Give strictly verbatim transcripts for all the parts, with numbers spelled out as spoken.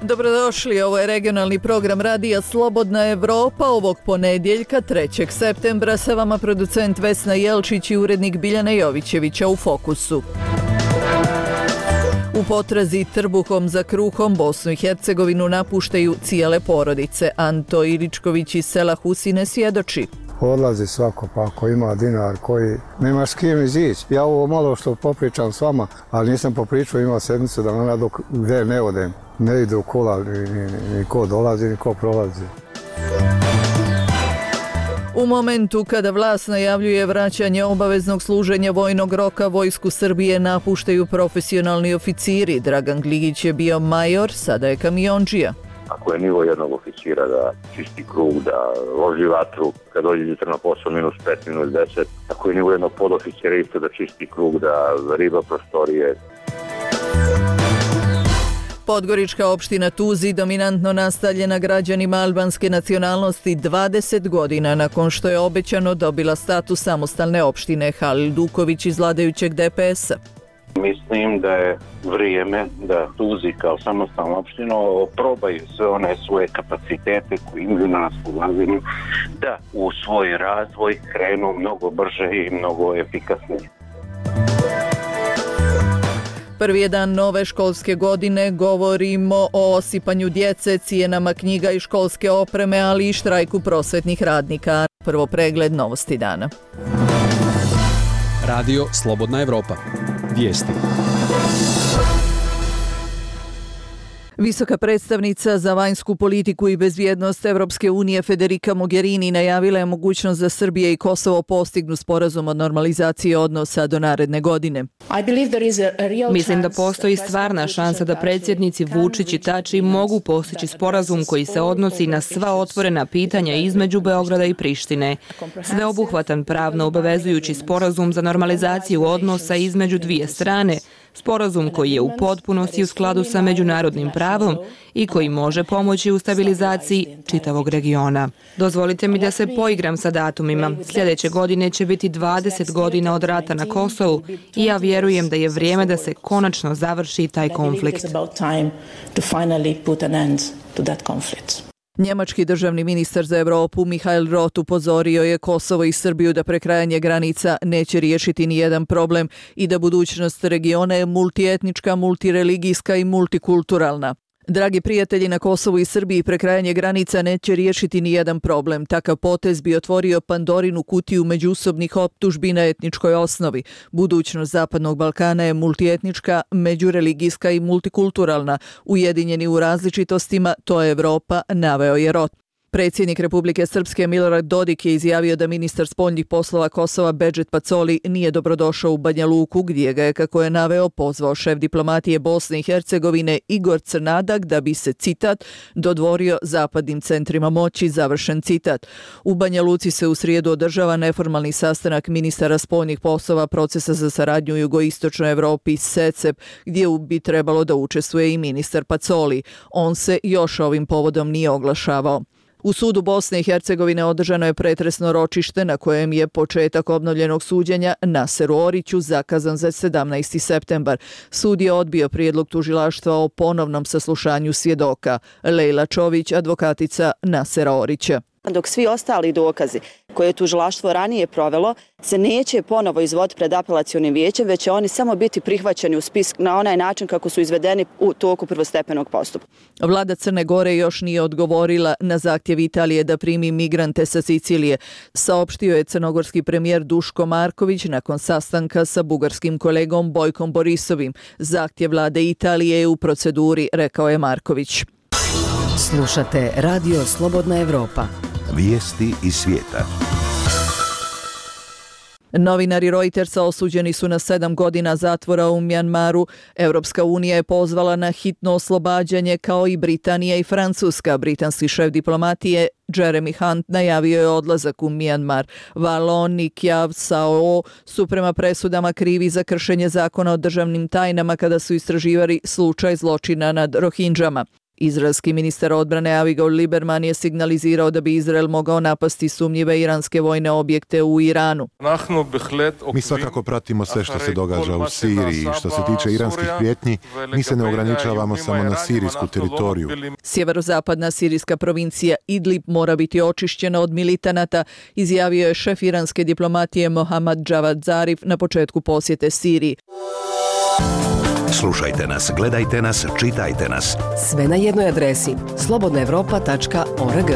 Dobrodošli, ovo je regionalni program Radija Slobodna Evropa ovog ponedjeljka trećeg septembra. Sa vama producent Vesna Jelčić i urednik Biljana Jovićevića u Fokusu. U potrazi trbuhom za kruhom Bosnu i Hercegovinu napuštaju cijele porodice. Anto Iličković iz sela Husine svjedoči. Odlazi svako, pa ako ima dinar koji nema s kim izići. Ja ovo malo što popričam s vama, ali nisam popričao, ima sedmicu dana dok gdje ne odem. Ne ide u kola, ni, ni, ni ko dolazi, ni ko prolazi. U momentu kada vlast najavljuje vraćanje obaveznog služenja vojnog roka, vojsku Srbije napuštaju profesionalni oficiri. Dragan Gligić je bio major, sada je kamiondžija. Ako je nivo jednog oficira da čisti krug, da loži vatru, kad dođe jutra na posao minus pet, minus deset, ako je nivo jednog podoficira isto da čisti krug, da riba prostorije. Podgorička opština Tuzi dominantno nastavljena građanima albanske nacionalnosti dvadeset godina nakon što je obećano dobila status samostalne opštine. Halil Duković iz vladajućeg D P S-a. Mislim da je vrijeme da Tuzi kao samostalna opština probaju sve one svoje kapacitete koje imaju na raspolaganju, da u svoj razvoj krenu mnogo brže i mnogo efikasnije. Prvi je dan nove školske godine, govorimo o osipanju djece, cijenama knjiga i školske opreme, ali i štrajku prosvetnih radnika. Prvo pregled novosti dana. Radio Slobodna Evropa. Vijesti. Visoka predstavnica za vanjsku politiku i bezbjednost Evropske unije Federica Mogherini najavila je mogućnost da Srbija i Kosovo postignu sporazum o normalizaciji odnosa do naredne godine. Mislim da postoji stvarna šansa da predsjednici Vučić i Tači mogu postići sporazum koji se odnosi na sva otvorena pitanja između Beograda i Prištine. Sveobuhvatan pravno obavezujući sporazum za normalizaciju odnosa između dvije strane, sporazum koji je u potpunosti u skladu sa međunarodnim pravom i koji može pomoći u stabilizaciji čitavog regiona. Dozvolite mi da se poigram sa datumima. Sljedeće godine će biti dvadeset godina od rata na Kosovu i ja vjerujem da je vrijeme da se konačno završi taj konflikt. Njemački državni ministar za Europu Michael Roth upozorio je Kosovo i Srbiju da prekrajanje granica neće riješiti ni jedan problem i da budućnost regiona je multietnička, multireligijska i multikulturalna. Dragi prijatelji, na Kosovu i Srbiji prekrajanje granica neće riješiti ni jedan problem. Takav potez bi otvorio Pandorinu kutiju međusobnih optužbi na etničkoj osnovi. Budućnost Zapadnog Balkana je multietnička, međureligijska i multikulturalna. Ujedinjeni u različitostima, to je Evropa, naveo je Roth. Predsjednik Republike Srpske Milorad Dodik je izjavio da ministar spoljnih poslova Kosova Bedžet Pacoli nije dobrodošao u Banja Luku, gdje ga je, kako je naveo, pozvao šef diplomatije Bosne i Hercegovine Igor Crnadak da bi se, citat, dodvorio zapadnim centrima moći, završen citat. U Banja Luci se u srijedu održava neformalni sastanak ministara spoljnih poslova procesa za saradnju u jugoistočnoj Evropi SECEP, gdje bi trebalo da učestvuje i ministar Pacoli. On se još ovim povodom nije oglašavao. U sudu Bosne i Hercegovine održano je pretresno ročište na kojem je početak obnovljenog suđenja Naseru Oriću zakazan za sedamnaesti septembar. Sud je odbio prijedlog tužilaštva o ponovnom saslušanju svjedoka. Lejla Čović, advokatica Nasera Orića. Dok svi ostali dokazi koje je tužilaštvo ranije provelo se neće ponovo izvoditi pred apelacionim vijećem, već će oni samo biti prihvaćeni u spisak na onaj način kako su izvedeni u toku prvostepenog postupka. Vlada Crne Gore još nije odgovorila na zahtjev Italije da primi migrante sa Sicilije, saopštio je crnogorski premijer Duško Marković nakon sastanka sa bugarskim kolegom Bojkom Borisovim. Zahtjev vlade Italije je u proceduri, rekao je Marković. Slušate Radio Slobodna Evropa. Vijesti iz svijeta. Novinari Reutersa osuđeni su na sedam godina zatvora u Mjanmaru. Europska unija je pozvala na hitno oslobađanje kao i Britanija i Francuska. Britanski šef diplomatije Jeremy Hunt najavio je odlazak u Mjanmar. Valon i Kyaw Sao su prema presudama krivi za kršenje zakona o državnim tajnama kada su istraživali slučaj zločina nad Rohinđama. Izraelski ministar odbrane Avigdor Lieberman je signalizirao da bi Izrael mogao napasti sumnjive iranske vojne objekte u Iranu. Mi svakako pratimo sve što se događa u Siriji. Što se tiče iranskih prijetnji, mi se ne ograničavamo samo na sirijsku teritoriju. Sjeverozapadna sirijska provincija Idlib mora biti očišćena od militanata, izjavio je šef iranske diplomatije Mohammad Javad Zarif na početku posjete Siriji. Slušajte nas, gledajte nas, čitajte nas. Sve na jednoj adresi slobodna evropa tačka org.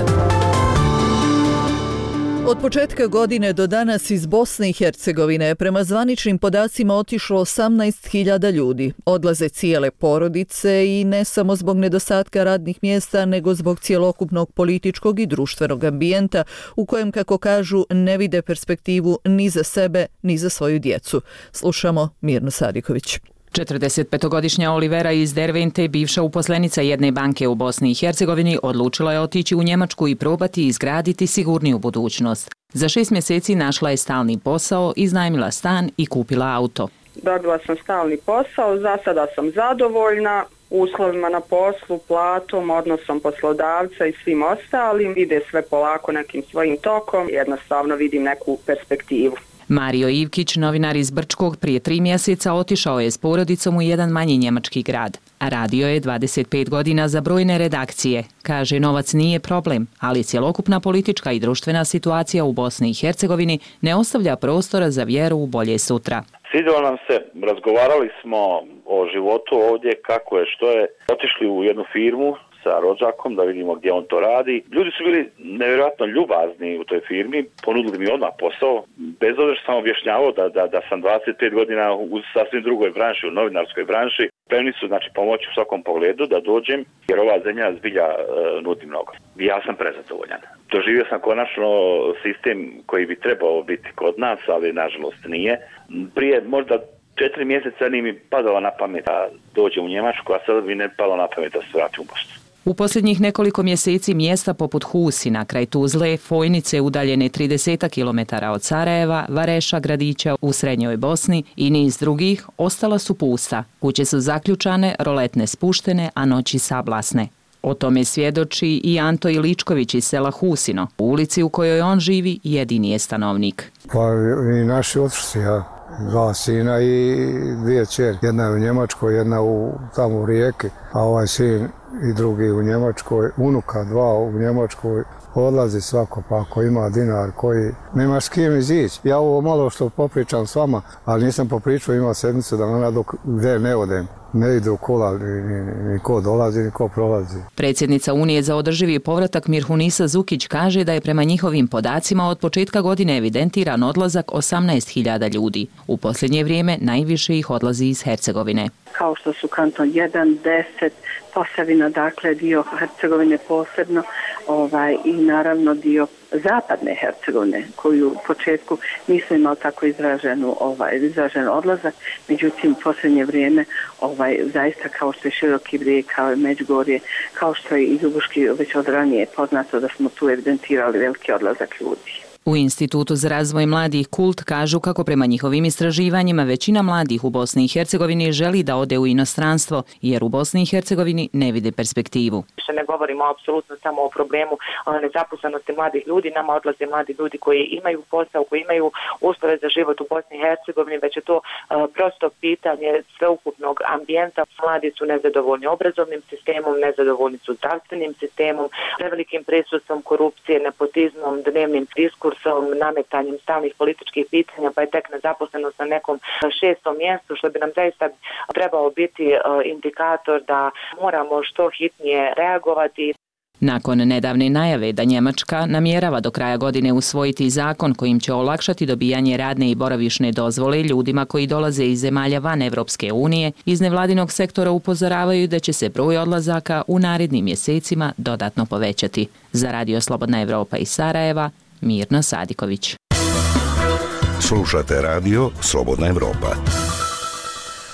Od početka godine do danas iz Bosne i Hercegovine je prema zvaničnim podacima otišlo osamnaest hiljada ljudi. Odlaze cijele porodice i ne samo zbog nedostatka radnih mjesta, nego zbog cjelokupnog političkog i društvenog ambijenta u kojem, kako kažu, ne vide perspektivu ni za sebe, ni za svoju djecu. Slušamo Mirnu Sadiković. četrdesetpetogodišnja Olivera iz Dervente, bivša uposlenica jedne banke u Bosni i Hercegovini, odlučila je otići u Njemačku i probati izgraditi sigurniju budućnost. Za šest mjeseci našla je stalni posao, iznajmila stan i kupila auto. Dobila sam stalni posao, za sada sam zadovoljna uslovima na poslu, platom, odnosom poslodavca i svim ostalim. Ide sve polako nekim svojim tokom, jednostavno vidim neku perspektivu. Mario Ivkić, novinar iz Brčkog, prije tri mjeseca otišao je s porodicom u jedan manji njemački grad. A radio je dvadeset pet godina za brojne redakcije. Kaže, novac nije problem, ali cjelokupna politička i društvena situacija u Bosni i Hercegovini ne ostavlja prostora za vjeru u bolje sutra. Svidjelo nam se, razgovarali smo o životu ovdje, kako je, što je. Otišli u jednu firmu sa rođakom da vidimo gdje on to radi. Ljudi su bili nevjerojatno ljubazni u toj firmi, ponudili mi odmah posao, bez obzira što sam objašnjavao da, da, da sam dvadeset pet godina u sasvim drugoj branši, u novinarskoj branši. Spremni su, znači, pomoći u svakom pogledu da dođem, jer ova zemlja zbilja e, nudi mnogo. Ja sam prezadovoljan. Doživio sam konačno sistem koji bi trebao biti kod nas, ali nažalost nije. Prije možda četiri mjeseca nije mi padalo na pamet da dođem u Njemačku, a sad mi ne palo na pamet da se vratim u Bosnu. U posljednjih nekoliko mjeseci mjesta poput Husina, kraj Tuzle, Fojnice udaljene trideset kilometara od Sarajeva, Vareša, gradića u srednjoj Bosni i niz drugih ostala su pusta. Kuće su zaključane, roletne spuštene, a noći sablasne. O tome svjedoči i Anto Iličković iz sela Husino. U ulici u kojoj on živi jedini je stanovnik. Pa i naši otišli, ja. Dva sina i dvije kćeri. Jedna je u Njemačkoj, jedna u, tamo u Rijeki, a ovaj sin i drugi u Njemačkoj. Unuka dva u Njemačkoj. Odlazi svako, pa ako ima dinar koji nema s kim izići. Ja ovo malo što popričam s vama, ali nisam popričao, ima sedmicu dana dok gdje ne odem. Ne ide u kola, ni, ni, ni ko dolazi, ni ko prolazi. Predsjednica Unije za održivi povratak Mirhunisa Zukić kaže da je prema njihovim podacima od početka godine evidentiran odlazak osamnaest hiljada ljudi. U posljednje vrijeme najviše ih odlazi iz Hercegovine. Kao što su kanton jedan, deset, Posavina, dakle dio Hercegovine posebno, ovaj, i naravno dio zapadne Hercegovine, koju u početku nisu imali tako izraženu, ovaj, izražen odlazak, međutim u posljednje vrijeme ovaj, zaista kao što je Široki Brijeg, kao je Međugorje, kao što je i Ljubuški već od ranije poznato da smo tu evidentirali veliki odlazak ljudi. U Institutu za razvoj mladih Kult kažu kako prema njihovim istraživanjima većina mladih u Bosni i Hercegovini želi da ode u inostranstvo, jer u Bosni i Hercegovini ne vide perspektivu. Ne govorimo apsolutno samo o problemu nezaposlenosti mladih ljudi, nama odlaze mladi ljudi koji imaju posao, koji imaju uslove za život u Bosni i Hercegovini, već je to prosto pitanje sveukupnog ambijenta. Mladi su nezadovoljni obrazovnim sistemom, nezadovoljni su zdravstvenim sistemom, prevelikim prisustvom korupcije, nepotizmom, dnevnim diskursom, nametanjem stalnih političkih pitanja, pa je tek nezaposlenost na nekom šestom mjestu, što bi nam zaista trebao biti indikator da moramo što hitnije reagovati. Nakon nedavne najave da Njemačka namjerava do kraja godine usvojiti zakon kojim će olakšati dobijanje radne i boravišne dozvole ljudima koji dolaze iz zemalja van Evropske unije, iz nevladinog sektora upozoravaju da će se broj odlazaka u narednim mjesecima dodatno povećati. Za Radio Slobodna Evropa iz Sarajeva, Mirna Sadiković. Slušate Radio Slobodna Evropa.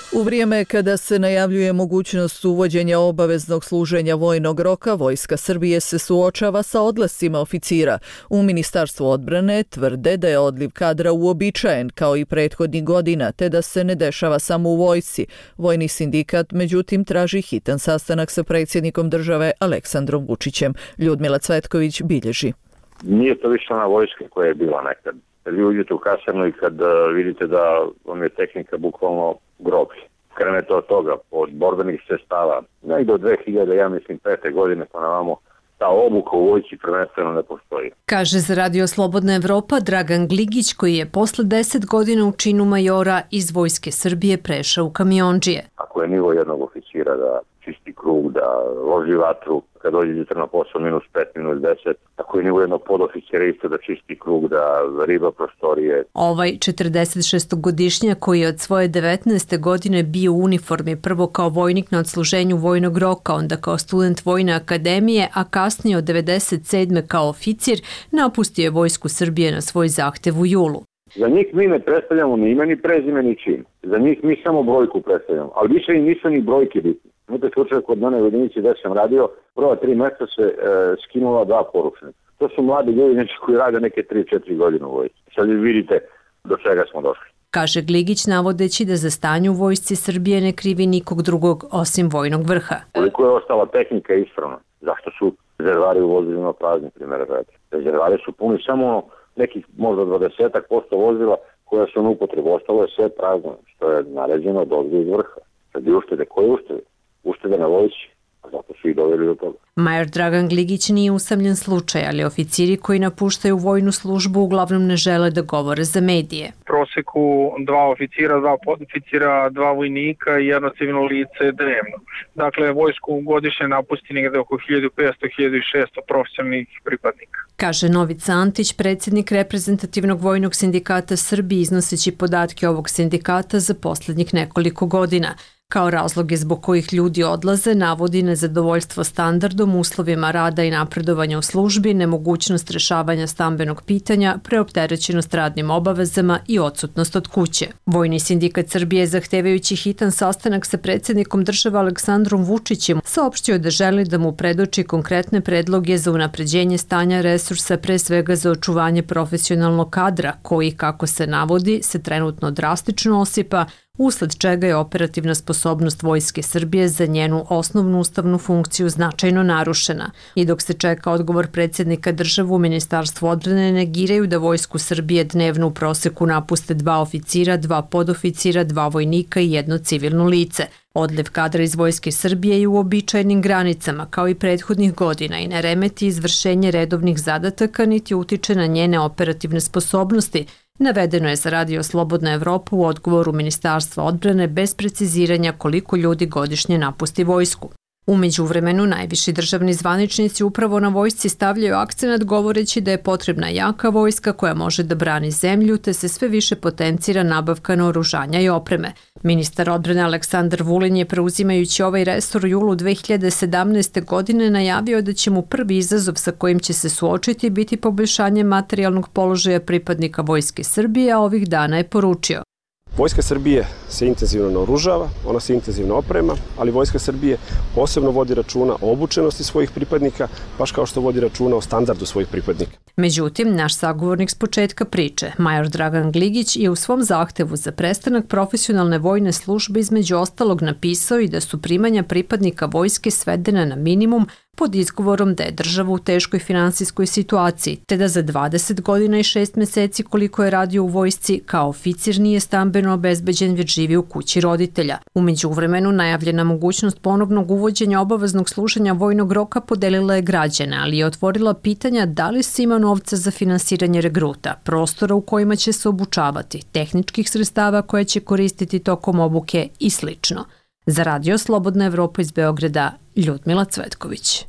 U vrijeme kada se najavljuje mogućnost uvođenja obaveznog služenja vojnog roka, Vojska Srbije se suočava sa odlascima oficira. U Ministarstvu odbrane tvrde da je odliv kadra uobičajen kao i prethodnih godina, te da se ne dešava samo u vojsci. Vojni sindikat, međutim, traži hitan sastanak sa predsjednikom države Aleksandrom Vučićem. Ljudmila Cvetković bilježi. Nije to više ona vojska koja je bila nekad. Kad vi uđete u kasarnu i kad vidite da vam je tehnika bukvalno groblje. Krenete od toga, od borbenih sredstava, negdje od dve hiljade, ja mislim, pete godine pa navamo, ta obuka u vojsci prvenstveno ne postoji. Kaže za Radio Slobodna Evropa Dragan Gligić, koji je posle deset godina u činu majora iz Vojske Srbije prešao u kamiondžije. Ako je nivo jednog oficira da čisti krug, da loži vatru, kad dođe jutra na posao minus pet, minus deset, ako je nivo jednog podoficira isto da čisti krug, da riba prostorije. Ovaj četrdesetšestogodišnjak koji je od svoje devetnaeste godine bio u uniformi, prvo kao vojnik na odsluženju vojnog roka, onda kao student Vojne akademije, a kasnije od devedeset sedme kao oficir, napustio je Vojsku Srbije na svoj zahtev u julu. Za njih mi ne predstavljamo ni ime, ni prezime, ni čin. Za njih mi samo brojku predstavljamo, ali više i nisu ni brojke bitne. Imate slučaj kod mene u jedinici gdje sam radio, prva tri mjeseca se e, skinula dva poručnika. To su mladi ljudi znači, koji rade neke tri četiri godine u vojsci. Sad vidite do čega smo došli. Kaže Gligić, navodeći da za stanje u Vojsci Srbije ne krivi nikog drugog osim vojnog vrha. Koliko je ostala tehnika ispravna? Zašto su rezervari u vozilima prazni, primjer radi? Rezervari su puni samo nekih možda dvadesetak posto vozila koja su na upotrebu. Ostalo je sve prazno, što je naređeno od ovdje iz vrha. Sad i uštede, koje uštede? Uštede na vojsci, a zato su i doveli do toga. Major Dragan Gligić nije usamljen slučaj, ali oficiri koji napuštaju vojnu službu uglavnom ne žele da govore za medije. U proseku dva oficira, dva podoficira, dva vojnika i jedno civilno lice dnevno. Dakle, vojsku godišnje napusti negdje oko hiljadu petsto do hiljadu šesto profesionalnih pripadnika. Kaže Novica Antić, predsjednik reprezentativnog vojnog sindikata Srbije, iznoseći podatke ovog sindikata za posljednjih nekoliko godina. Kao razloge zbog kojih ljudi odlaze navodi nezadovoljstvo standardom, uslovima rada i napredovanja u službi, nemogućnost rješavanja stambenog pitanja, preopterećenost radnim obavezama i odsutnost od kuće. Vojni sindikat Srbije, zahtevajući hitan sastanak sa predsjednikom države Aleksandrom Vučićem, saopštio da želi da mu predoči konkretne predloge za unapređenje stanja resursa, pre svega za očuvanje profesionalnog kadra, koji, kako se navodi, se trenutno drastično osipa, usled čega je operativna sposobnost Vojske Srbije za njenu osnovnu ustavnu funkciju značajno narušena. I dok se čeka odgovor predsjednika države, u Ministarstvu odbrane negiraju da Vojsku Srbije dnevno u proseku napuste dva oficira, dva podoficira, dva vojnika i jedno civilno lice. Odliv kadra iz Vojske Srbije je u običajnim granicama, kao i prethodnih godina, i ne remeti izvršenje redovnih zadataka, niti utiče na njene operativne sposobnosti. Navedeno je za Radio Slobodna Evropa u odgovoru Ministarstva odbrane bez preciziranja koliko ljudi godišnje napusti vojsku. U međuvremenu, najviši državni zvaničnici upravo na vojsci stavljaju akcenat govoreći da je potrebna jaka vojska koja može da brani zemlju, te se sve više potencira nabavka naoružanja i opreme. Ministar odbrane Aleksandar Vulin je, preuzimajući ovaj resor u julu dve hiljade sedamnaeste. godine, najavio da će mu prvi izazov sa kojim će se suočiti biti poboljšanje materijalnog položaja pripadnika Vojske Srbije, a ovih dana je poručio: Vojska Srbije se intenzivno naoružava, ona se intenzivno oprema, ali Vojska Srbije posebno vodi računa o obučenosti svojih pripadnika, baš kao što vodi računa o standardu svojih pripadnika. Međutim, naš sagovornik s početka priče, major Dragan Gligić, je u svom zahtevu za prestanak profesionalne vojne službe između ostalog napisao i da su primanja pripadnika vojske svedena na minimum pod izgovorom da je država u teškoj finansijskoj situaciji, te da za dvadeset godina i šest mjeseci koliko je radio u vojsci, kao oficir nije stambeno obezbeđen, već živi u kući roditelja. U međuvremenu, najavljena mogućnost ponovnog uvođenja obaveznog služenja vojnog roka podelila je građane, ali je otvorila pitanja da li se ima novca za finansiranje regruta, prostora u kojima će se obučavati, tehničkih sredstava koje će koristiti tokom obuke i slično. Za Radio Slobodna Evropa iz Beograda, Ljudmila Cvetković.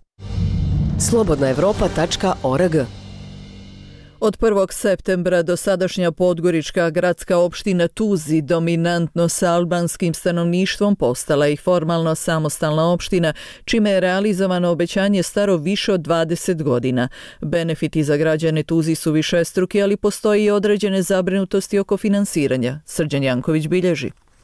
slobodna evropa tačka org. Od prvog septembra dosadašnja podgorička gradska opština Tuzi, dominantno sa albanskim stanovništvom, postala i formalno samostalna opština, čime je realizovano obećanje staro više od dvadeset godina. Benefiti za građane Tuzi su višestruki, ali postoji i određene zabrinutosti oko finansiranja. Srđan Janković bilježi.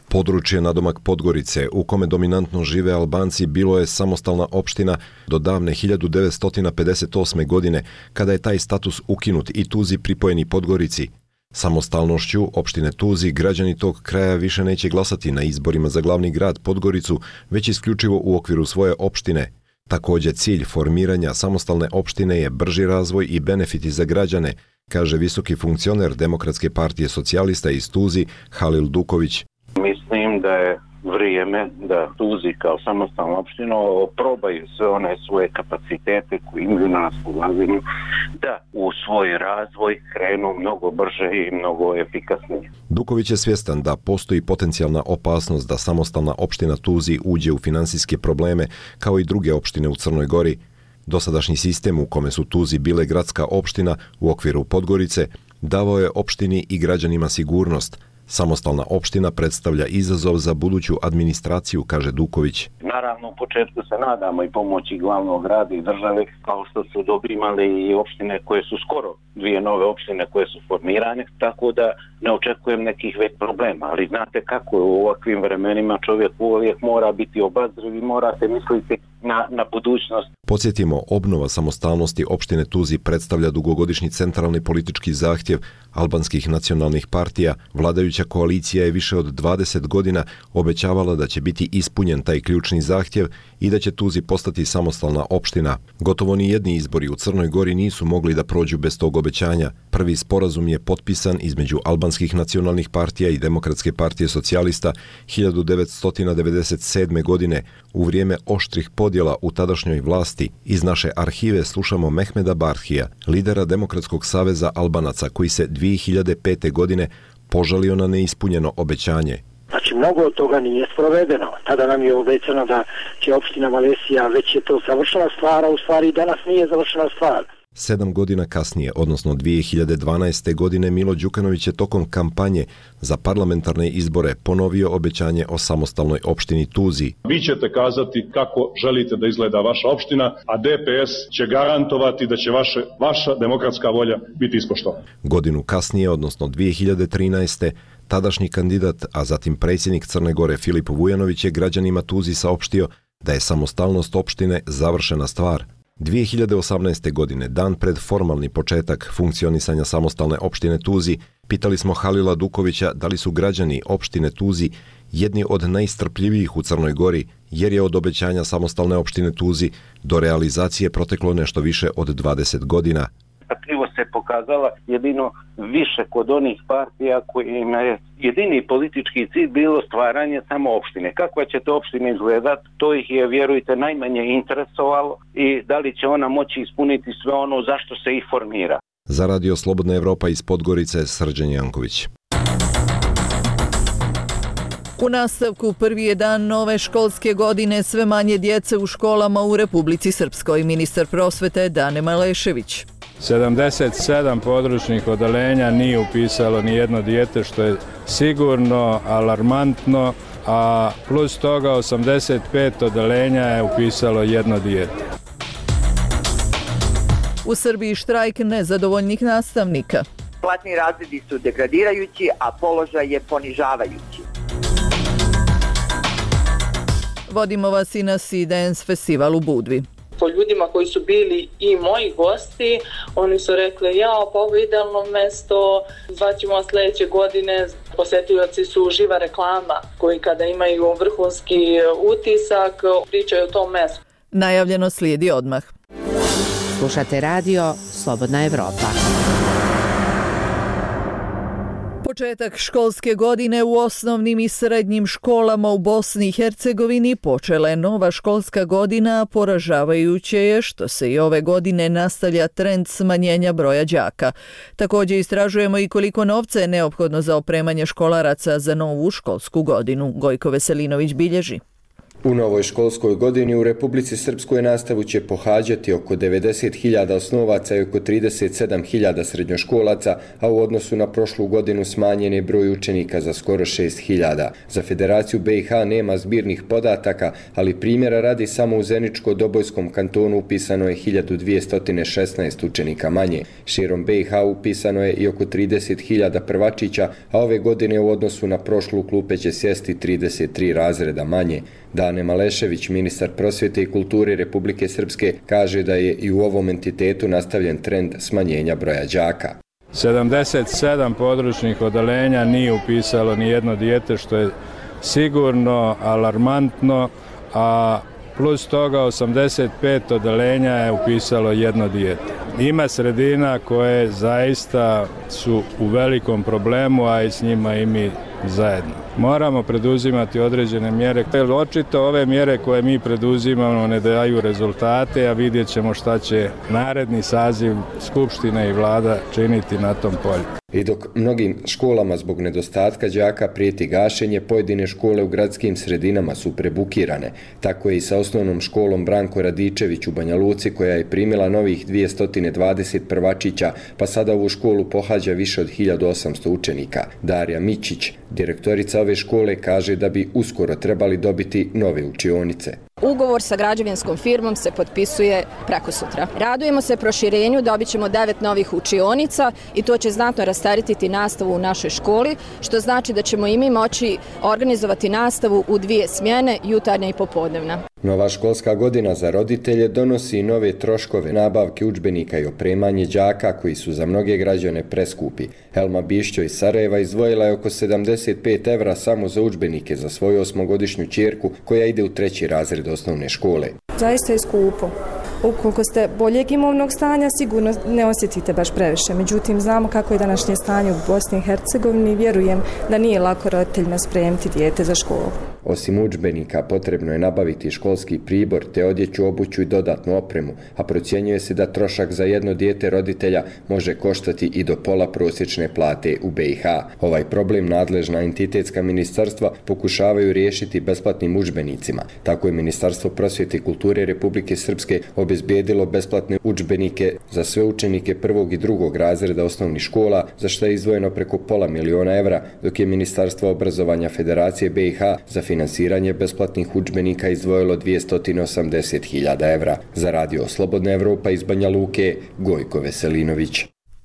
Područje nadomak Podgorice, u kome dominantno žive Albanci, bilo je samostalna opština do davne hiljadu devetsto pedeset osme. godine, kada je taj status ukinut i Tuzi pripojeni Podgorici. Samostalnošću opštine Tuzi građani tog kraja više neće glasati na izborima za glavni grad Podgoricu, već isključivo u okviru svoje opštine. Također cilj formiranja samostalne opštine je brži razvoj i benefiti za građane, kaže visoki funkcioner Demokratske partije socijalista iz Tuzi Halil Duković. Mislim da je vrijeme da Tuzi kao samostalna opština probaju sve one svoje kapacitete koje imaju na raspolaganju da u svoj razvoj krenu mnogo brže i mnogo efikasnije. Duković je svjestan da postoji potencijalna opasnost da samostalna opština Tuzi uđe u finansijske probleme kao i druge opštine u Crnoj Gori. Dosadašnji sistem u kome su Tuzi bile gradska opština u okviru Podgorice davao je opštini i građanima sigurnost. Samostalna opština predstavlja izazov za buduću administraciju, kaže Duković. Naravno, u početku se nadamo i pomoći glavnog grada i države, kao što su dobro imali i opštine koje su skoro, dvije nove opštine koje su formirane, tako da ne očekujem nekih već problema. Ali znate kako je u ovakvim vremenima, čovjek uvijek mora biti obazriv i morate misliti na, na budućnost. Podsjetimo, obnova samostalnosti opštine Tuzi predstavlja dugogodišnji centralni politički zahtjev albanskih nacionalnih partija. Vladajuća koalicija je više od dvadeset godina obećavala da će biti ispunjen taj ključni zahtjev i da će Tuzi postati samostalna opština. Gotovo ni jedni izbori u Crnoj Gori nisu mogli da prođu bez tog obećanja. Prvi sporazum je potpisan između albanskih nacionalnih partija i Demokratske partije socijalista hiljadu devetsto devedeset sedme. godine u vrijeme oštrih podjela u tadašnjoj vlasti. Iz naše arhive slušamo Mehmeda Barhija, lidera Demokratskog saveza Albanaca, koji se dvije hiljade pete. godine požalio na neispunjeno obećanje. Znači, mnogo od toga nije sprovedeno. Tada nam je obećano da će opština Malesija, već je to završena stvar, a u stvari danas nije završena stvar. Sedam godina kasnije, odnosno dvije hiljade dvanaeste. godine, Milo Đukanović je tokom kampanje za parlamentarne izbore ponovio obećanje o samostalnoj opštini Tuzi. Vi ćete kazati kako želite da izgleda vaša opština, a D P S će garantovati da će vaše, vaša demokratska volja biti ispoštovana. Godinu kasnije, odnosno dvije hiljade trinaeste. tadašnji kandidat, a zatim predsjednik Crne Gore Filip Vujanović je građanima Tuzi saopštio da je samostalnost opštine završena stvar. dvije hiljade osamnaeste. godine, dan pred formalni početak funkcionisanja samostalne opštine Tuzi, pitali smo Halila Dukovića da li su građani opštine Tuzi jedni od najstrpljivijih u Crnoj Gori, jer je od obećanja samostalne opštine Tuzi do realizacije proteklo nešto više od dvadeset godina. Krivo se pokazala jedino više kod onih partija kojima je jedini politički cilj bilo stvaranje samo opštine. Kakva će to opština izgledati, to ih je, vjerujte, najmanje interesovalo i da li će ona moći ispuniti sve ono zašto se ih formira. Za Radio Slobodna Evropa iz Podgorice, Srđan Janković. U nastavku prvi je dan nove školske godine, sve manje djece u školama u Republici Srpskoj. Ministar prosvete Dane Malešević. sedamdeset sedam područnih odeljenja nije upisalo ni jedno dijete, što je sigurno alarmantno, a plus toga osamdeset pet odeljenja je upisalo jedno dijete. U Srbiji štrajk nezadovoljnih nastavnika. Platni razredi su degradirajući, a položaj je ponižavajući. Vodimo vas i na Sea Dance festival u Budvi. Po ljudima koji su bili i moji gosti, oni su rekli, ja, pa ovo je idealno mesto, zvaćemo vas sljedeće godine. Posjetioci su živa reklama koji kada imaju vrhunski utisak pričaju o tom mestu. Najavljeno slijedi odmah. Slušate radio Slobodna Evropa. Početak školske godine u osnovnim i srednjim školama u Bosni i Hercegovini počela je nova školska godina, poražavajuće je što se i ove godine nastavlja trend smanjenja broja đaka. Također istražujemo i koliko novca je neophodno za opremanje školaraca za novu školsku godinu. Gojko Veselinović bilježi. U novoj školskoj godini u Republici Srpskoj nastavu će pohađati oko devedeset hiljada osnovaca i oko trideset sedam hiljada srednjoškolaca, a u odnosu na prošlu godinu smanjen je broj učenika za skoro šest hiljada. Za Federaciju B i H nema zbirnih podataka, ali primjera radi samo u Zeničko-Dobojskom kantonu upisano je hiljadu dvjesto šesnaest učenika manje. Širom B i H upisano je i oko trideset hiljada prvačića, a ove godine u odnosu na prošlu klupe će sjesti trideset tri razreda manje. Dane Malešević, ministar prosvjete i kulture Republike Srpske, kaže da je i u ovom entitetu nastavljen trend smanjenja broja đaka. sedamdeset sedam područnih odeljenja nije upisalo ni jedno dijete, što je sigurno alarmantno, a plus toga osamdeset pet odeljenja je upisalo jedno dijete. Ima sredina koje zaista su u velikom problemu, a i s njima i mi zajedno. Moramo preduzimati određene mjere, jer očito ove mjere koje mi preduzimamo ne daju rezultate, a vidjet ćemo šta će naredni saziv Skupštine i vlada činiti na tom polju. I dok mnogim školama zbog nedostatka đaka prijeti gašenje, pojedine škole u gradskim sredinama su prebukirane. Tako je i sa osnovnom školom Branko Radičević u Banja Luci, koja je primila novih dvjesto dvadeset prvačića, pa sada ovu školu pohađa više od hiljadu osamsto učenika. Darija Mićić, direktorica ove škole, kaže da bi uskoro trebali dobiti nove učionice. Ugovor sa građevinskom firmom se potpisuje preko sutra. Radujemo se proširenju, dobit ćemo devet novih učionica i to će znatno rasteretiti nastavu u našoj školi, što znači da ćemo i mi moći organizovati nastavu u dvije smjene, jutarnja i popodnevna. Nova školska godina za roditelje donosi nove troškove nabavke udžbenika i opremanje đaka koji su za mnoge građane preskupi. Elma Bišćo iz Sarajeva izdvojila je oko sedamdeset pet evra samo za udžbenike za svoju osmogodišnju ćerku koja ide u treći razred osnovne škole. Zaista je skupo. Ukoliko ste boljeg imovnog stanja, sigurno ne osjetite baš previše. Međutim, znamo kako je današnje stanje u Bosni i Hercegovini i vjerujem da nije lako roditeljima spremiti dijete za školu. Osim udžbenika, potrebno je nabaviti školski pribor te odjeću, obuću i dodatnu opremu, a procjenjuje se da trošak za jedno dijete roditelja može koštati i do pola prosječne plate u B i H. Ovaj problem nadležna entitetska ministarstva pokušavaju riješiti besplatnim udžbenicima. Tako je Ministarstvo prosvjete i kulture Republike Srpske obezbijedilo besplatne udžbenike za sve učenike prvog i drugog razreda osnovnih škola, za što je izdvojeno preko pola miliona evra, dok je Ministarstvo obrazovanja Federacije B i H za finansiranje besplatnih udžbenika izdvojilo dvjesto osamdeset hiljada evra. Za radio Slobodna Evropa iz Banja Luke, Gojko Veselinović.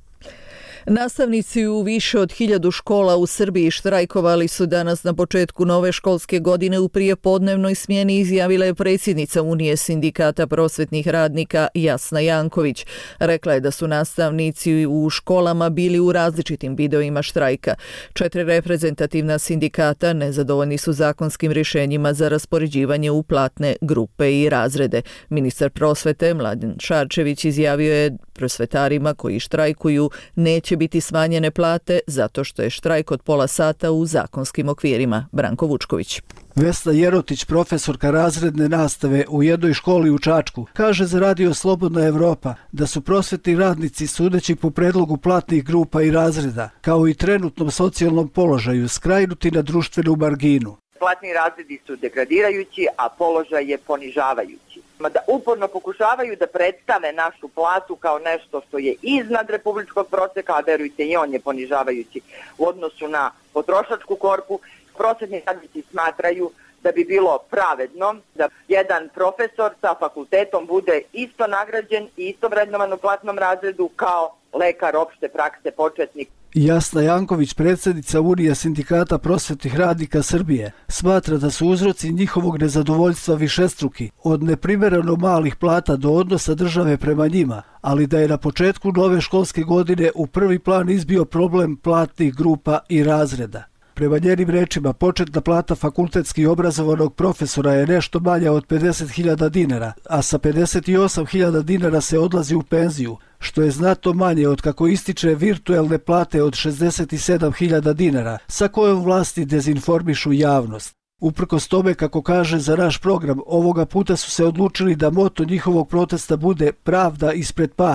Nastavnici u više od hiljadu škola u Srbiji štrajkovali su danas na početku nove školske godine u prijepodnevnoj smjeni, izjavila je predsjednica Unije sindikata prosvetnih radnika Jasna Janković. Rekla je da su nastavnici u školama bili u različitim vidovima štrajka. Četiri reprezentativna sindikata nezadovoljni su zakonskim rješenjima za raspoređivanje u platne grupe i razrede. Ministar prosvete Mladen Šarčević izjavio je prosvetarima koji štrajkuju neće biti smanjene plate zato što je štrajk od pola sata u zakonskim okvirima. Branko Vučković. Vesna Jerotić, profesorka razredne nastave u jednoj školi u Čačku, kaže za radio Slobodna Evropa da su prosvetni radnici, sudeći po predlogu platnih grupa i razreda, kao i trenutnom socijalnom položaju, skrajnuti na društvenu marginu. Platni razredi su degradirajući, a položaj je ponižavajući. Da uporno pokušavaju da predstave našu platu kao nešto što je iznad republičkog prosjeka, a verujte i on je ponižavajući u odnosu na potrošačku korpu. Prosvetni radnici smatraju da bi bilo pravedno da jedan profesor sa fakultetom bude isto nagrađen i isto vrednovan u platnom razredu kao lekar opšte prakse početnik. Jasna Janković, predsjednica Unije sindikata prosvetnih radnika Srbije, smatra da su uzroci njihovog nezadovoljstva višestruki, od neprimjereno malih plata do odnosa države prema njima, ali da je na početku nove školske godine u prvi plan izbio problem platnih grupa i razreda. Prema njenim rečima, početna plata fakultetski obrazovanog profesora je nešto manja od pedeset hiljada dinara, a sa pedeset osam hiljada dinara se odlazi u penziju, što je znatno manje od kako ističe virtuelne plate od šezdeset sedam hiljada dinara, sa kojom vlasti dezinformišu javnost. Uprkos tome, kako kaže za naš program, ovoga puta su se odlučili da moto njihovog protesta bude pravda ispred para.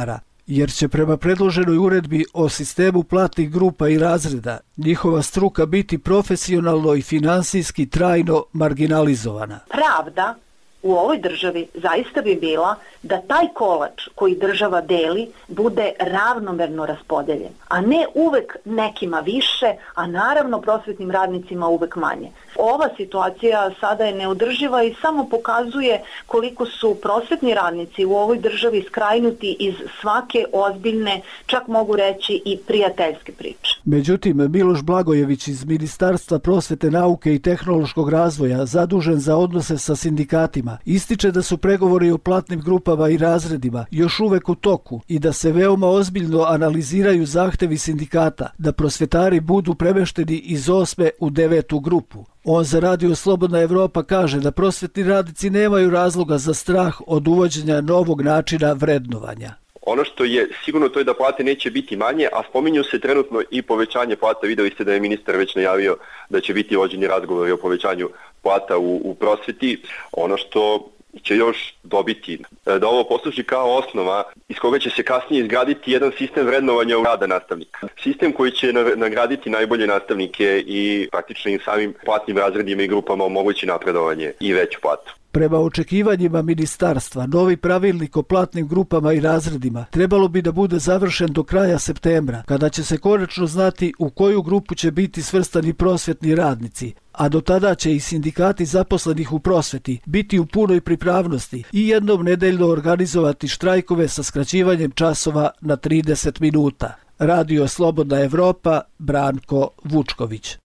jer će prema predloženoj uredbi o sistemu platnih grupa i razreda njihova struka biti profesionalno i finansijski trajno marginalizovana. Pravda u ovoj državi zaista bi bila da taj kolač koji država deli bude ravnomerno raspodeljen, a ne uvek nekima više, a naravno prosvetnim radnicima uvek manje. Ova situacija sada je neodrživa i samo pokazuje koliko su prosvetni radnici u ovoj državi skrajnuti iz svake ozbiljne, čak mogu reći i prijateljske priče. Međutim, Miloš Blagojević iz Ministarstva prosvete, nauke i tehnološkog razvoja, zadužen za odnose sa sindikatima, ističe da su pregovori o platnim grupama i razredima još uvek u toku i da se veoma ozbiljno analiziraju zahtevi sindikata da prosvetari budu premešteni iz osme u devetu grupu. On za Radio Slobodna Evropa kaže da prosvetni radnici nemaju razloga za strah od uvođenja novog načina vrednovanja. Ono što je sigurno to je da plate neće biti manje, a spominju se trenutno i povećanje plata. Videli ste da je ministar već najavio da će biti vođeni razgovori o povećanju plata u, u prosveti. Ono što će još dobiti, da ovo posluži kao osnova iz koga će se kasnije izgraditi jedan sistem vrednovanja u rada nastavnika. Sistem koji će nagraditi najbolje nastavnike i praktično im samim platnim razredima i grupama omogući napredovanje i veću platu. Prema očekivanjima ministarstva, novi pravilnik o platnim grupama i razredima trebalo bi da bude završen do kraja septembra, kada će se konačno znati u koju grupu će biti svrstani prosvetni radnici, a do tada će i sindikati zaposlenih u prosveti biti u punoj pripravnosti i jednom nedeljno organizovati štrajkove sa skraćivanjem časova na trideset minuta. Radio Slobodna Evropa, Branko Vučković.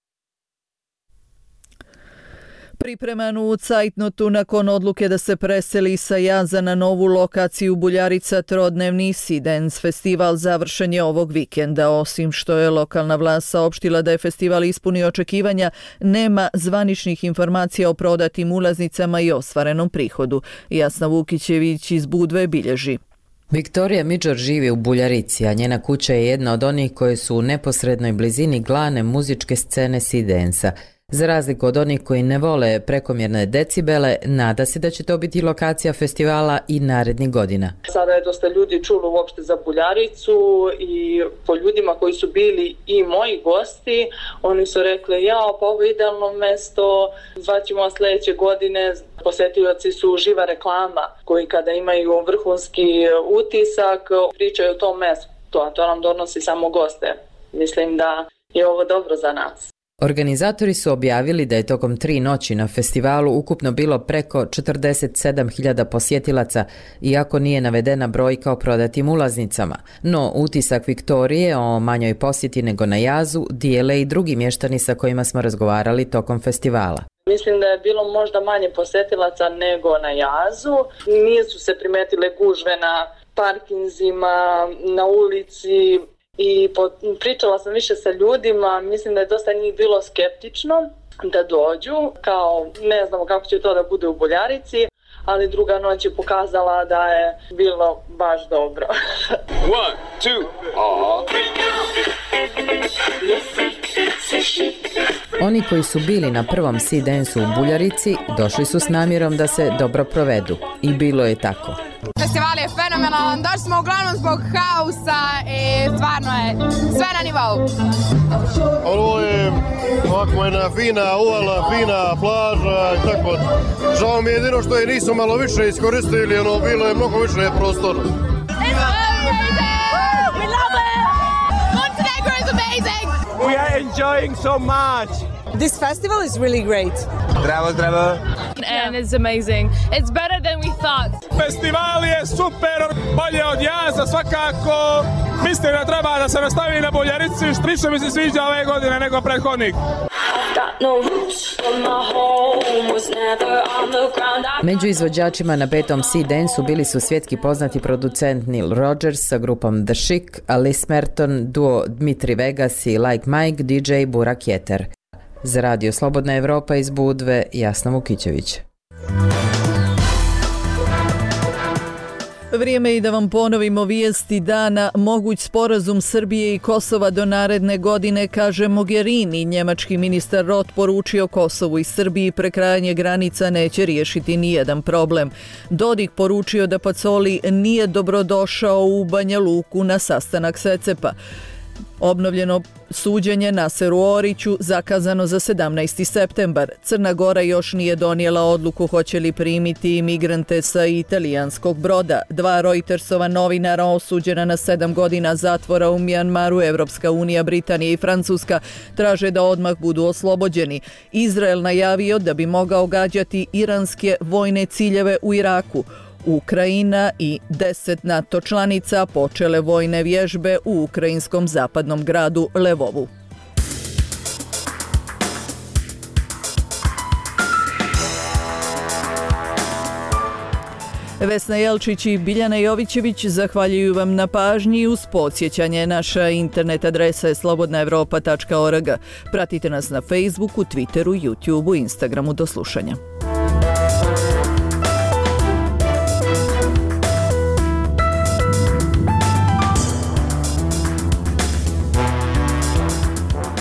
Pripreman u cajtnotu nakon odluke da se preseli sa Jaza na novu lokaciju Buljarica trodnevni Sidens festival završen je ovog vikenda. Osim što je lokalna vlast saopštila da je festival ispunio očekivanja, nema zvaničnih informacija o prodatim ulaznicama i ostvarenom prihodu. Jasna Vukićević iz Budve bilježi. Viktorija Midžor živi u Buljarici, a njena kuća je jedna od onih koje su u neposrednoj blizini glavne muzičke scene Sidensa. Za razliku od onih koji ne vole prekomjerne decibele, nada se da će to biti lokacija festivala i narednih godina. Sada je dosta ljudi čulo uopšte za Buljaricu i po ljudima koji su bili i moji gosti, oni su rekli, ja, pa ovo je idealno mesto, zvaćemo sljedeće godine. Posetioci su živa reklama koji kada imaju vrhunski utisak pričaju o tom mestu, a to nam donosi samo goste. Mislim da je ovo dobro za nas. Organizatori su objavili da je tokom tri noći na festivalu ukupno bilo preko četrdeset sedam hiljada posjetilaca, iako nije navedena brojka o prodatim ulaznicama. No, utisak Viktorije o manjoj posjeti nego na Jazu dijele i drugi mještani sa kojima smo razgovarali tokom festivala. Mislim da je bilo možda manje posjetilaca nego na Jazu. Nisu se primetile gužve na parkinzima, na ulici. I pričala sam više sa ljudima, mislim da je dosta njih bilo skeptično da dođu, kao ne znamo kako će to da bude u Buljarici, ali druga noć je pokazala da je bilo baš dobro. One, two, Oni koji su bili na prvom Sidensu u Buljarici došli su s namjerom da se dobro provedu i bilo je tako. Festival je fenomenalan, došli smo uglavnom zbog hausa i stvarno je sve na nivou. Ovo je ovako jedna fina uvala, fina plaža i tako. Žao mi je jedino što je nisu malo više iskoristili, ono bilo je mnogo više prostora. We are enjoying so much. This festival is really great. Zdravo, zdravo. And it's amazing. It's better than we thought. Festival je super, bolje od Jaza svakako. Mislim da treba da se nastavi na Buljarici, više mi se sviđa ove godine nego prethodnik. Među izvođačima na petom Sidensu bili su svjetski poznati producent Neil Rogers sa grupom The Chic, Alice Merton, duo Dmitri Vegas i Like Mike, D J Burak Jeter. Za Radio Slobodna Evropa iz Budve, Jasna Vukićević. Vrijeme je i da vam ponovimo vijesti dana. Moguć sporazum Srbije i Kosova do naredne godine, kaže Mogherini. Njemački ministar Roth poručio Kosovu i Srbiji prekrajanje granica neće riješiti nijedan problem. Dodik poručio da Pacoli nije dobrodošao u Banja Luku na sastanak Secepa. Obnovljeno suđenje Naseru Oriću zakazano za sedamnaesti septembar. Crna Gora još nije donijela odluku hoće li primiti imigrante sa italijanskog broda. Dva Reutersova novinara osuđena na sedam godina zatvora u Mjanmaru. Evropska unija, Britanija i Francuska traže da odmah budu oslobođeni. Izrael najavio da bi mogao gađati iranske vojne ciljeve u Iraku. Ukrajina i deset NATO članica počele vojne vježbe u ukrajinskom zapadnom gradu Levovu. Vesna Jelčić i Biljana Jovićević zahvaljuju vam na pažnji. Uz podsjećanje, naša internet adresa je slobodna evropa tačka org. Pratite nas na Facebooku, Twitteru, YouTubeu i Instagramu. Do slušanja.